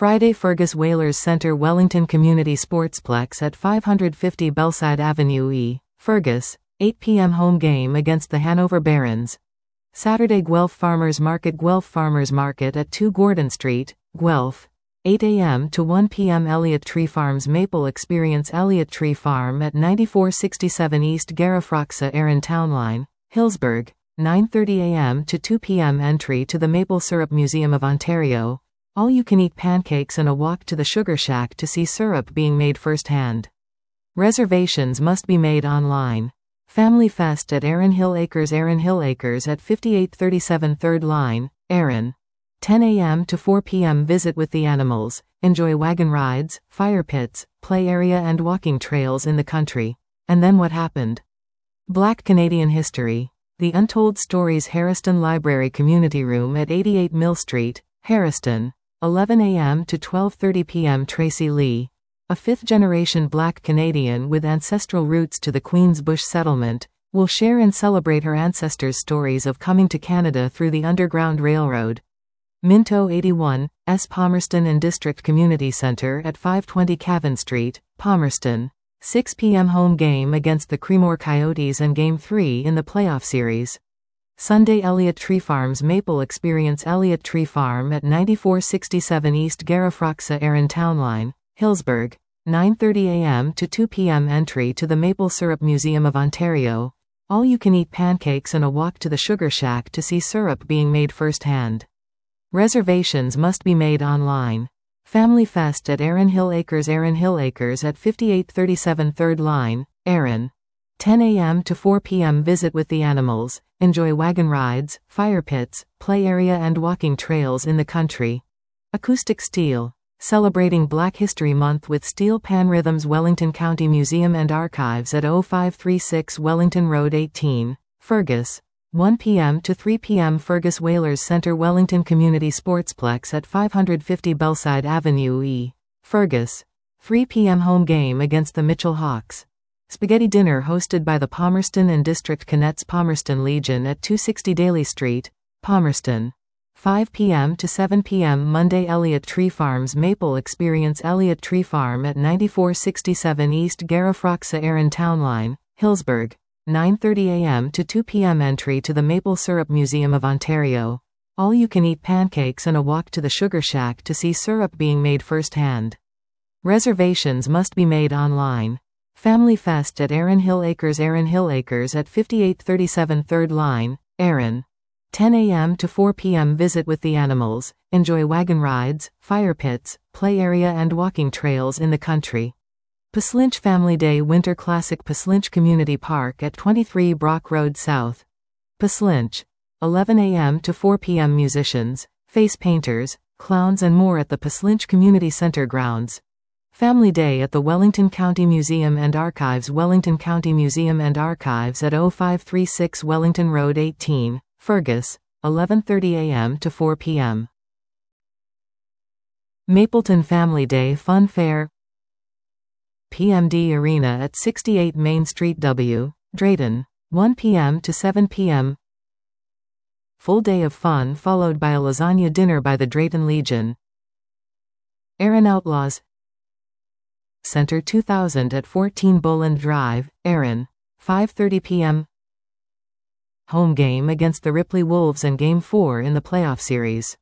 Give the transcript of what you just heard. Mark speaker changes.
Speaker 1: Friday Fergus Whalers Centre Wellington Community Sportsplex at 550 Bellside Avenue E, Fergus, 8 p.m. home game against the Hanover Barons. Saturday Guelph Farmers Market at 2 Gordon Street, Guelph, 8 a.m. to 1 p.m. Elliott Tree Farms Maple Experience Elliott Tree Farm at 9467 East Garafraxa Erin Townline, Hillsburg, 9:30 a.m. to 2 p.m. Entry to the Maple Syrup Museum of Ontario. All-you-can-eat pancakes and a walk to the Sugar Shack to see syrup being made firsthand. Reservations must be made online. Family Fest at Erin Hill Acres at 5837 3rd Line, Erin. 10 a.m. to 4 p.m. Visit with the animals, enjoy wagon rides, fire pits, play area and walking trails in the country. And then what happened? Black Canadian History. The Untold Stories Harriston Library Community Room at 88 Mill Street, Harriston. 11 a.m. to 12:30 p.m. Tracy Lee, a fifth-generation Black Canadian with ancestral roots to the Queen's Bush settlement, will share and celebrate her ancestors' stories of coming to Canada through the Underground Railroad. Minto 81, S. Palmerston and District Community Centre at 520 Cavan Street, Palmerston. 6 p.m. home game against the Creemore Coyotes and Game 3 in the playoff series. Sunday Elliott Tree Farms Maple Experience Elliott Tree Farm at 9467 East Garafraxa Erin Townline, Hillsburg, 9:30 a.m. to 2 p.m. Entry to the Maple Syrup Museum of Ontario. All-you-can-eat pancakes and a walk to the Sugar Shack to see syrup being made firsthand. Reservations must be made online. Family Fest at Erin Hill Acres at 5837 3rd Line, Erin. 10 a.m. to 4 p.m. Visit with the animals, enjoy wagon rides, fire pits, play area and walking trails in the country. Acoustic Steel. Celebrating Black History Month with Steel Pan Rhythms Wellington County Museum and Archives at 0536 Wellington Road 18, Fergus. 1 p.m. to 3 p.m. Fergus Whalers Centre Wellington Community Sportsplex at 550 Bellside Avenue E, Fergus. 3 p.m. home game against the Mitchell Hawks. Spaghetti dinner hosted by the Palmerston and District Cadets Palmerston Legion at 260 Daly Street, Palmerston. 5 p.m. to 7 p.m. Monday Elliott Tree Farms Maple Experience Elliott Tree Farm at 9467 East Garafraxa Erin Townline, Hillsburg. 9:30 a.m. to 2 p.m. Entry to the Maple Syrup Museum of Ontario. All-you-can-eat pancakes and a walk to the Sugar Shack to see syrup being made firsthand. Reservations must be made online. Family Fest at Erin Hill Acres at 5837 3rd Line, Erin. 10 a.m. to 4 p.m. Visit with the animals, enjoy wagon rides, fire pits, play area and walking trails in the country. Paslinch Family Day Winter Classic Paslinch Community Park at 23 Brock Road South. Paslinch. 11 a.m. to 4 p.m. Musicians, face painters, clowns and more at the Paslinch Community Centre grounds. Family Day at the Wellington County Museum and Archives Wellington County Museum and Archives at 0536 Wellington Road 18, Fergus. 11:30 a.m. to 4 p.m. Mapleton Family Day Fun Fair. PMD Arena at 68 Main Street W, Drayton. 1 p.m. to 7 p.m. Full day of fun followed by a lasagna dinner by the Drayton Legion. Erin Outlaws Centre 2000 at 14 Boland Drive, Erin. 5:30 p.m. Home game against the Ripley Wolves and Game 4 in the playoff series.